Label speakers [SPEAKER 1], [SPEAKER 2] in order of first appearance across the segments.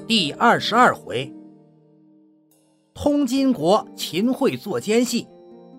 [SPEAKER 1] 第22回，通金国秦桧作奸细。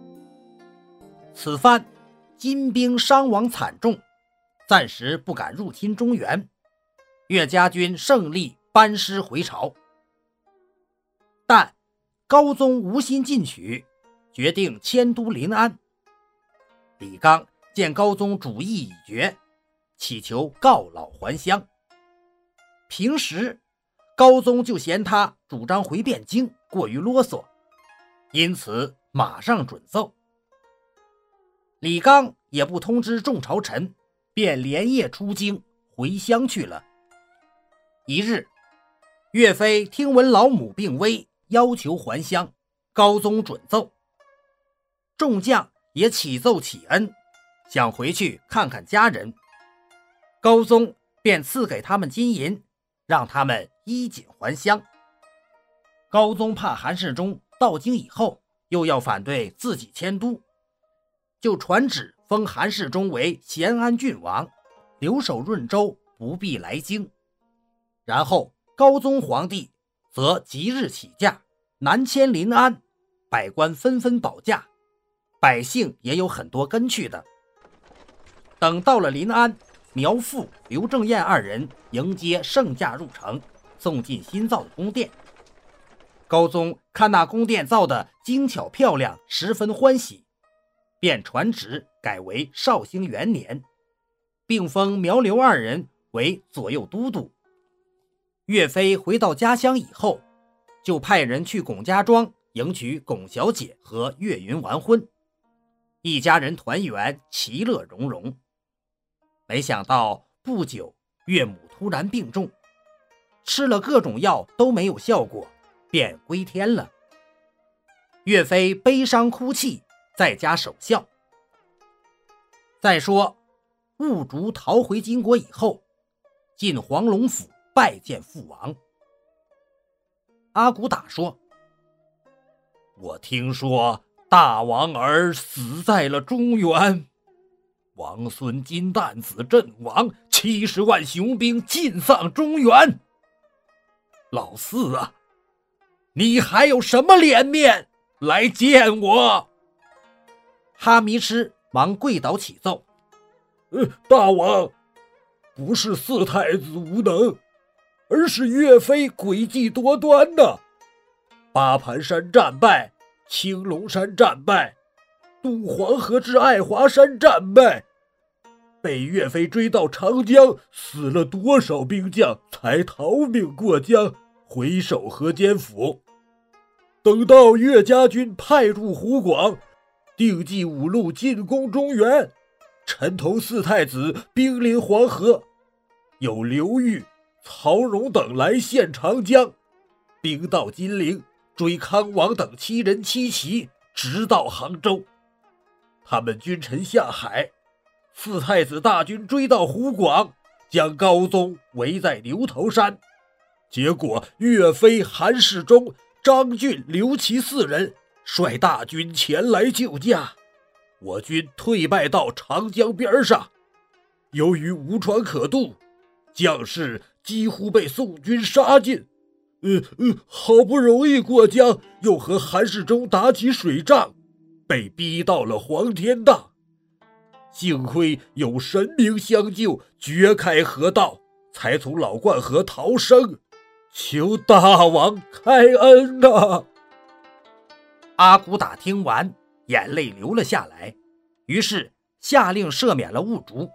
[SPEAKER 1] 此番金兵伤亡惨重，暂时不敢入侵中原，岳家军胜利班师回朝。但高宗无心进取，决定迁都临安。李纲见高宗主意已决，祈求告老还乡。平时高宗就嫌他主张回汴京过于啰嗦，因此马上准奏。李纲也不通知众朝臣，便连夜出京回乡去了。一日，岳飞听闻老母病危，要求还乡，高宗准奏。众将也启奏启恩，想回去看看家人。高宗便赐给他们金银，让他们衣锦还乡。高宗怕韩世忠到京以后又要反对自己迁都，就传旨封韩世忠为咸安郡王，留守润州，不必来京。然后高宗皇帝则即日起驾，南迁临安，百官纷纷保驾，百姓也有很多跟去的。等到了临安，苗阜、刘正彦二人迎接圣驾入城，送进新造的宫殿。高宗看那宫殿造得精巧漂亮，十分欢喜，便传旨改为绍兴元年，并封苗刘二人为左右都督。岳飞回到家乡以后，就派人去龚家庄迎娶龚小姐和岳云完婚，一家人团圆，其乐融融。没想到不久，岳母突然病重，吃了各种药都没有效果，便归天了。岳飞悲伤哭泣，在家守孝。再说兀竹逃回金国以后，进黄龙府拜见父王。阿骨打说，
[SPEAKER 2] 我听说大王儿死在了中原，王孙金蛋子阵亡，70万雄兵尽丧中原。老四啊，你还有什么脸面来见我？
[SPEAKER 1] 哈迷师忙跪倒启奏，
[SPEAKER 2] 大王，不是四太子无能，而是岳飞诡计多端呐！八盘山战败，青龙山战败，渡黄河至爱华山战败，被岳飞追到长江，死了多少兵将才逃命过江，回守河间府。等到岳家军派入湖广，定计五路进攻中原，陈同四太子兵临黄河，有刘裕、曹荣等来陷长江，兵到金陵，追康王等7人7骑，直到杭州。他们君臣下海，四太子大军追到湖广，将高宗围在牛头山。结果岳飞、韩世忠、张俊、刘琦4人率大军前来救驾，我军退败到长江边上。由于无船可渡，将士几乎被宋军杀尽。好不容易过江，又和韩世忠打起水仗，被逼到了黄天荡。幸亏有神明相救，掘开河道，才从老灌河逃生，求大王开恩啊！
[SPEAKER 1] 阿骨打听完，眼泪流了下来，于是下令赦免了兀竹。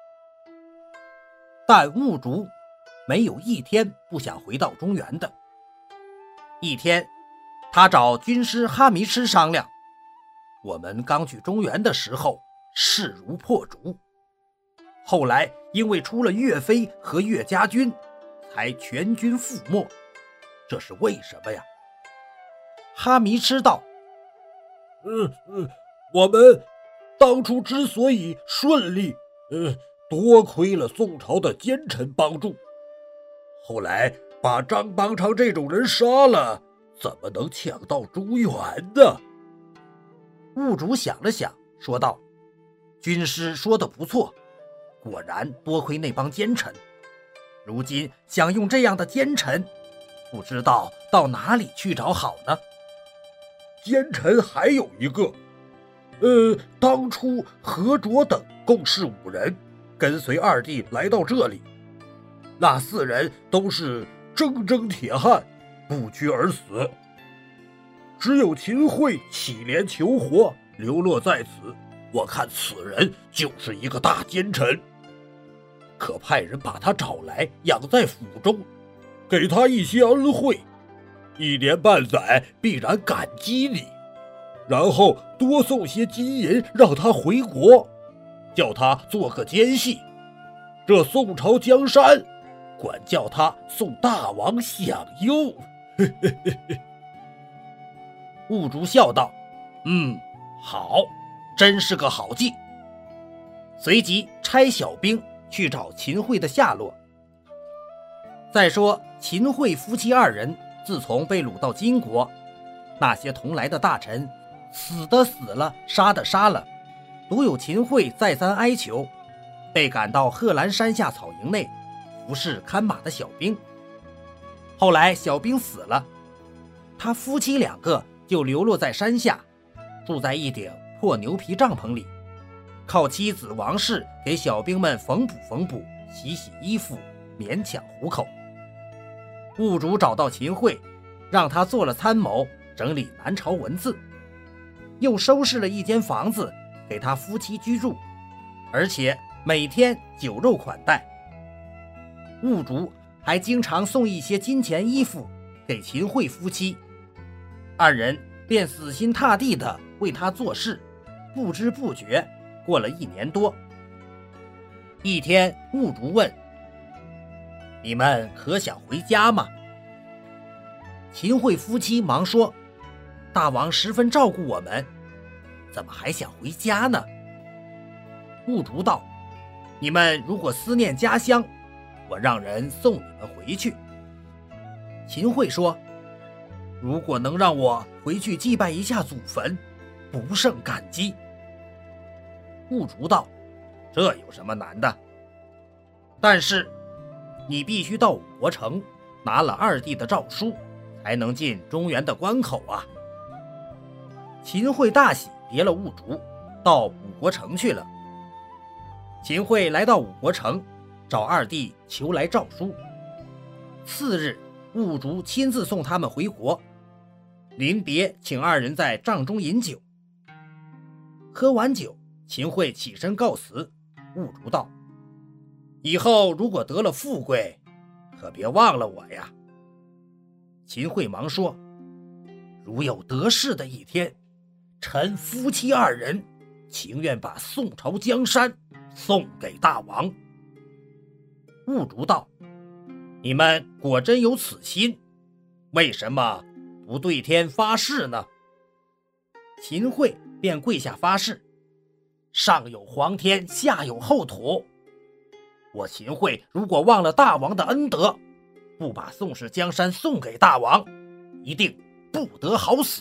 [SPEAKER 1] 但兀竹没有一天不想回到中原的。一天，他找军师哈迷师商量，我们刚去中原的时候势如破竹，后来因为出了岳飞和岳家军，才全军覆没，这是为什么呀？哈迷师道，
[SPEAKER 2] 我们当初之所以顺利，多亏了宋朝的奸臣帮助，后来把张邦昌这种人杀了，怎么能抢到中原呢？
[SPEAKER 1] 兀竹想了想，说道，军师说的不错，果然多亏那帮奸臣，如今想用这样的奸臣不知道到哪里去找好呢。
[SPEAKER 2] 奸臣还有一个，当初何卓等共是5人，跟随二弟来到这里，那4人都是铮铮铁汉，不屈而死。只有秦桧乞怜求活，流落在此。我看此人就是一个大奸臣，可派人把他找来，养在府中，给他一些恩惠，1年半载必然感激你，然后多送些金银让他回国，叫他做个奸细。这宋朝江山，管叫他送大王享用。
[SPEAKER 1] 兀竹笑道：“好，真是个好计。”随即差小兵去找秦桧的下落。再说秦桧夫妻2人自从被掳到金国，那些同来的大臣死的死了，杀的杀了，独有秦桧再三哀求，被赶到贺兰山下草营内服侍看马的小兵。后来小兵死了，他夫妻2个就流落在山下，住在一顶破牛皮帐篷里，靠妻子王氏给小兵们缝补、洗衣服，勉强糊口。兀竹找到秦桧，让他做了参谋，整理南朝文字，又收拾了一间房子给他夫妻居住，而且每天酒肉款待。兀竹还经常送一些金钱衣服给秦桧夫妻，2人便死心塌地地为他做事，不知不觉过了1年多。一天，兀竹问：“你们可想回家吗？”秦桧夫妻忙说：“大王十分照顾我们，怎么还想回家呢？”兀竹道：“你们如果思念家乡，我让人送你们回去。”秦桧说：“如果能让我回去祭拜一下祖坟，不胜感激。”兀竹道：“这有什么难的？但是你必须到5国城拿了二弟的诏书，才能进中原的关口啊。”秦桧大喜，别了兀竹，到5国城去了。秦桧来到5国城，找二弟求来诏书。次日，兀竹亲自送他们回国，临别请2人在帐中饮酒。喝完酒，秦桧起身告辞。兀竹道：“以后如果得了富贵，可别忘了我呀。”秦桧忙说：“如有得势的一天，臣夫妻2人情愿把宋朝江山送给大王。”兀竹道：“你们果真有此心，为什么不对天发誓呢？”秦桧便跪下发誓：“上有皇天，下有后土，我秦桧如果忘了大王的恩德，不把宋氏江山送给大王，一定不得好死。”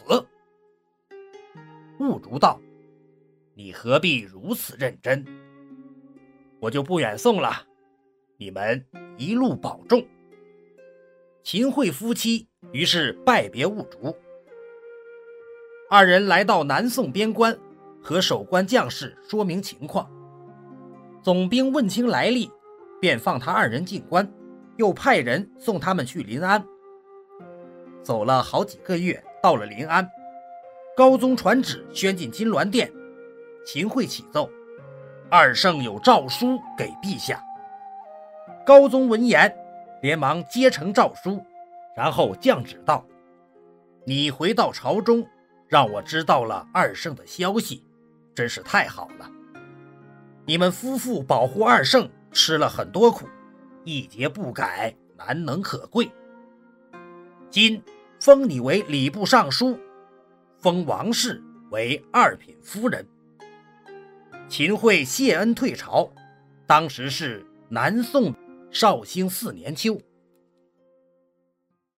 [SPEAKER 1] 兀竹道：“你何必如此认真？我就不远送了，你们一路保重。”秦桧夫妻于是拜别兀竹。2人来到南宋边关，和守关将士说明情况。总兵问清来历，便放他2人进关，又派人送他们去临安。走了好几个月，到了临安，高宗传旨宣进金銮殿。秦桧启奏：“二圣有诏书给陛下。”高宗闻言，连忙接承诏书，然后降旨道：“你回到朝中，让我知道了二圣的消息，真是太好了。你们夫妇保护二圣，吃了很多苦，一节不改，难能可贵。今封你为礼部尚书，封王氏为2品夫人。”秦桧谢恩退朝，当时是南宋绍兴4年秋。